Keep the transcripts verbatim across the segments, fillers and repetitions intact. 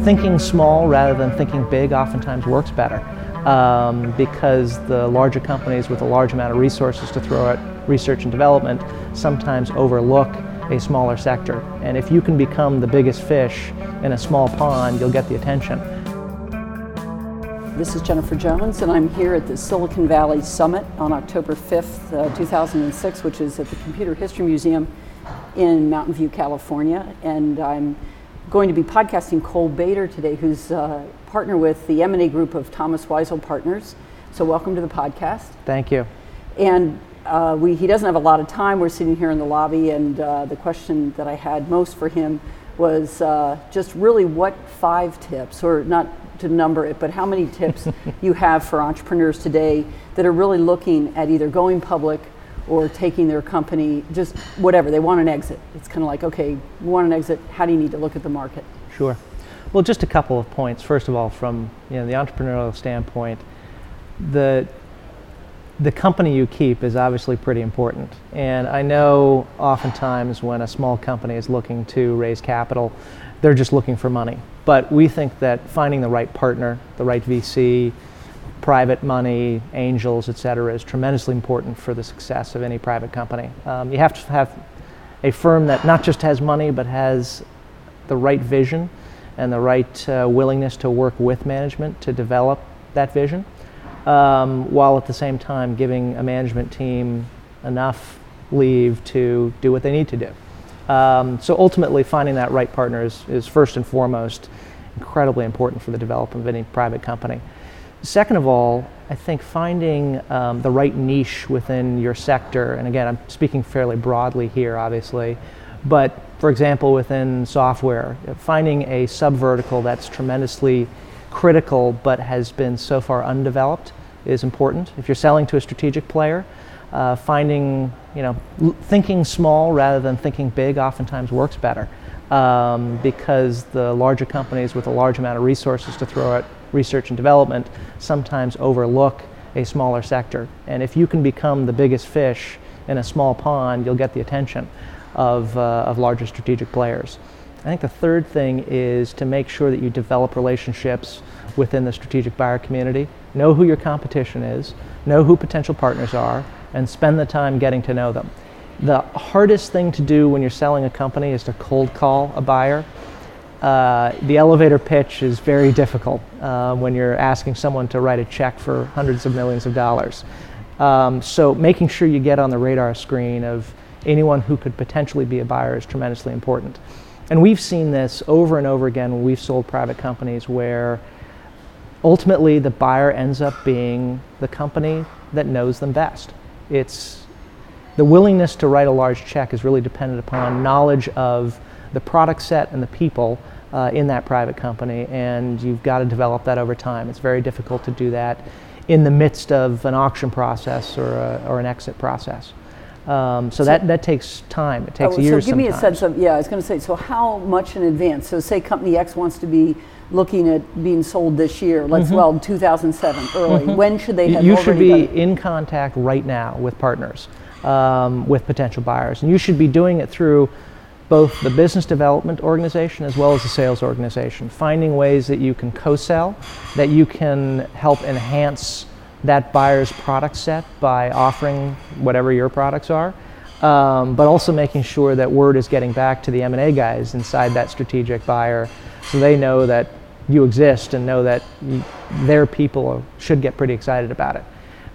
thinking small rather than thinking big oftentimes works better, um, because the larger companies with a large amount of resources to throw at research and development sometimes overlook a smaller sector. And if you can become the biggest fish in a small pond, you'll get the attention. This is Jennifer Jones, and I'm here at the Silicon Valley Summit on October fifth, uh, two thousand six, which is at the Computer History Museum in Mountain View, California. And I'm going to be podcasting Cole Bader today, who's a partner with the M and A group of Thomas Weisel Partners. So welcome to the podcast. Thank you. And uh, we, he doesn't have a lot of time. We're sitting here in the lobby, and uh, the question that I had most for him was uh, just really what five tips, or not to number it, but how many tips you have for entrepreneurs today that are really looking at either going public or taking their company, just whatever, they want an exit. It's kind of like, okay, we want an exit, how do you need to look at the market? Sure. Well, just a couple of points. First of all, from you know the entrepreneurial standpoint, the the company you keep is obviously pretty important. And I know oftentimes when a small company is looking to raise capital, they're just looking for money. But we think that finding the right partner, the right V C, private money, angels, et cetera, is tremendously important for the success of any private company. Um, you have to have a firm that not just has money, but has the right vision and the right uh, willingness to work with management to develop that vision, um, while at the same time giving a management team enough leave to do what they need to do. Um, so ultimately, finding that right partner is, is first and foremost incredibly important for the development of any private company. Second of all, I think finding um, the right niche within your sector, and again, I'm speaking fairly broadly here, obviously, but for example, within software, finding a sub-vertical that's tremendously critical but has been so far undeveloped is important. If you're selling to a strategic player, Uh, finding, you know, l- thinking small rather than thinking big oftentimes works better, um, because the larger companies with a large amount of resources to throw at research and development sometimes overlook a smaller sector. And if you can become the biggest fish in a small pond, you'll get the attention of, uh, of larger strategic players. I think the third thing is to make sure that you develop relationships within the strategic buyer community. Know who your competition is, know who potential partners are, and spend the time getting to know them. The hardest thing to do when you're selling a company is to cold call a buyer. Uh, the elevator pitch is very difficult uh, when you're asking someone to write a check for hundreds of millions of dollars. Um, so making sure you get on the radar screen of anyone who could potentially be a buyer is tremendously important. And we've seen this over and over again when we've sold private companies, where ultimately the buyer ends up being the company that knows them best. It's the willingness to write a large check is really dependent upon knowledge of the product set and the people uh, in that private company, and you've got to develop that over time. It's very difficult to do that in the midst of an auction process or, a, or an exit process. Um, so, so that, that takes time. It takes oh, years. So give me sometimes. a sense of, yeah, I was going to say, so how much in advance? So say company X wants to be looking at being sold this year, let's, mm-hmm. well, two thousand seven, early. Mm-hmm. When should they have You already should be done it? in contact right now with partners, um, with potential buyers. And you should be doing it through both the business development organization as well as the sales organization, finding ways that you can co-sell, that you can help enhance that buyer's product set by offering whatever your products are, um, but also making sure that word is getting back to the M and A guys inside that strategic buyer, so they know that you exist and know that you, their people should get pretty excited about it.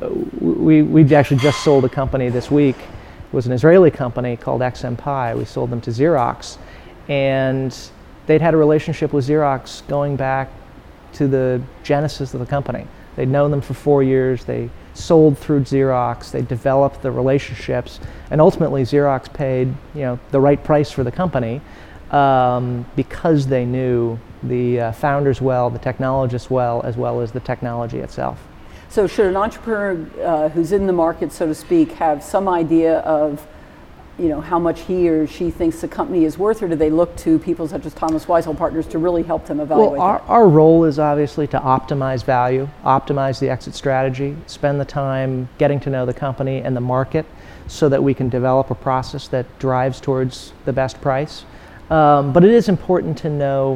We we actually just sold a company this week. It was an Israeli company called X M P I. We sold them to Xerox, and they'd had a relationship with Xerox going back to the genesis of the company. They'd known them for four years. They sold through Xerox. They developed the relationships, and ultimately Xerox paid, you know, the right price for the company um, because they knew the uh, founders well, the technologists well, as well as the technology itself. So should an entrepreneur uh, who's in the market, so to speak, have some idea of, you know, how much he or she thinks the company is worth, or do they look to people such as Thomas Weisel Partners to really help them evaluate well, our, that? our role is obviously to optimize value, optimize the exit strategy, spend the time getting to know the company and the market so that we can develop a process that drives towards the best price. Um, but it is important to know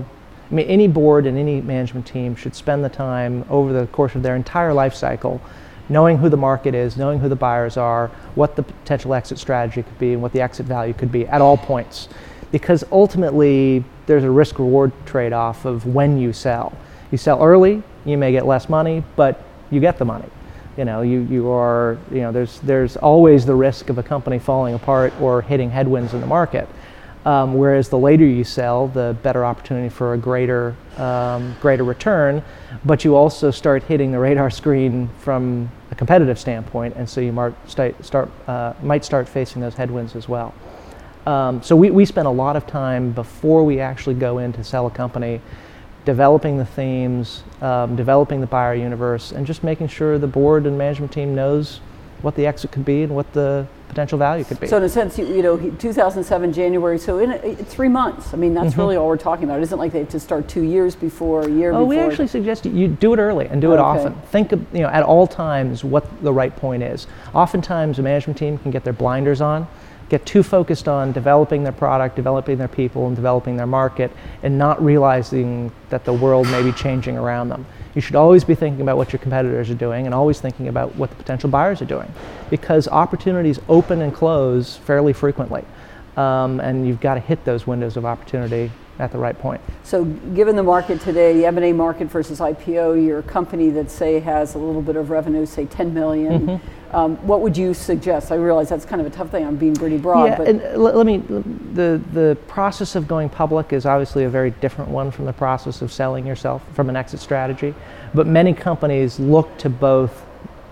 I mean, any board and any management team should spend the time over the course of their entire life cycle knowing who the market is, knowing who the buyers are, what the potential exit strategy could be, and what the exit value could be at all points. Because ultimately, there's a risk-reward trade-off of when you sell. You sell early, you may get less money, but you get the money. You know, you, you are, you know, there's, there's always the risk of a company falling apart or hitting headwinds in the market. Um, whereas the later you sell, the better opportunity for a greater, um, greater return, but you also start hitting the radar screen from a competitive standpoint, and so you might start, start, uh, might start facing those headwinds as well. Um, so we, we spend a lot of time before we actually go in to sell a company, developing the themes, um, developing the buyer universe, and just making sure the board and management team knows what the exit could be and what the potential value could be. So in a sense, you, you know, two thousand seven January, so in a, three months. I mean, that's mm-hmm. really all we're talking about. It isn't like they have to start two years before, a year oh, before. We actually suggest you do it early and do it okay. often. Think of, you know, at all times what the right point is. Oftentimes a management team can get their blinders on, get too focused on developing their product, developing their people, and developing their market, and not realizing that the world may be changing around them. You should always be thinking about what your competitors are doing and always thinking about what the potential buyers are doing, because opportunities open and close fairly frequently, um, and you've got to hit those windows of opportunity at the right point. So given the market today, the M and A market versus I P O, you're a company that, say, has a little bit of revenue, say ten million. Mm-hmm. Um, what would you suggest? I realize that's kind of a tough thing. I'm being pretty broad. Yeah, but and l- let me, the, the process of going public is obviously a very different one from the process of selling yourself from an exit strategy. But many companies look to both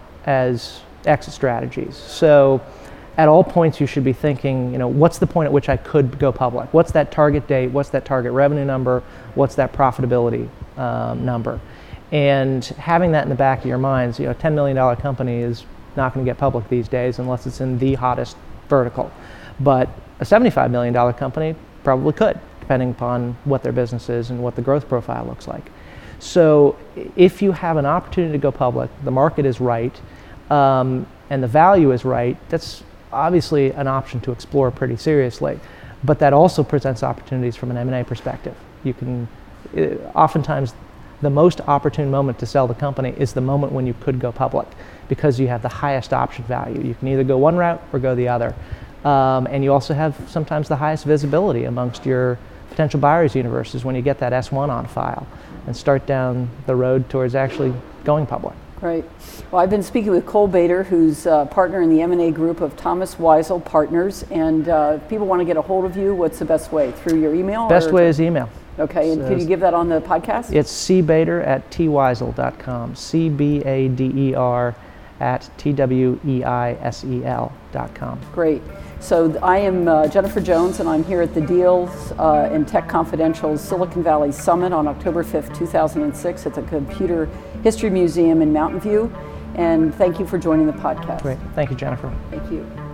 as exit strategies. So at all points you should be thinking, you know, what's the point at which I could go public? What's that target date? What's that target revenue number? What's that profitability um, number? And having that in the back of your minds, you know, a ten million dollars company is not going to get public these days unless it's in the hottest vertical. But a seventy-five million dollars company probably could, depending upon what their business is and what the growth profile looks like. So if you have an opportunity to go public, the market is right, um, and the value is right, that's obviously an option to explore pretty seriously. But that also presents opportunities from an M and A perspective. You can, uh, oftentimes, the most opportune moment to sell the company is the moment when you could go public, because you have the highest option value. You can either go one route or go the other. Um, and you also have sometimes the highest visibility amongst your potential buyers universes when you get that S one on file and start down the road towards actually going public. Great. Well, I've been speaking with Cole Bader, who's a partner in the M and A group of Thomas Weisel Partners. And uh, if people want to get a hold of you, what's the best way? Through your email? Best or way is email. Okay, and so can you give that on the podcast? It's c bader at t weisel dot com, C B A D E R at T W E I S E L dot com. Great. So I am uh, Jennifer Jones, and I'm here at the Deals uh, and Tech Confidential's Silicon Valley Summit on October fifth, two thousand six at the Computer History Museum in Mountain View. And thank you for joining the podcast. Great. Thank you, Jennifer. Thank you.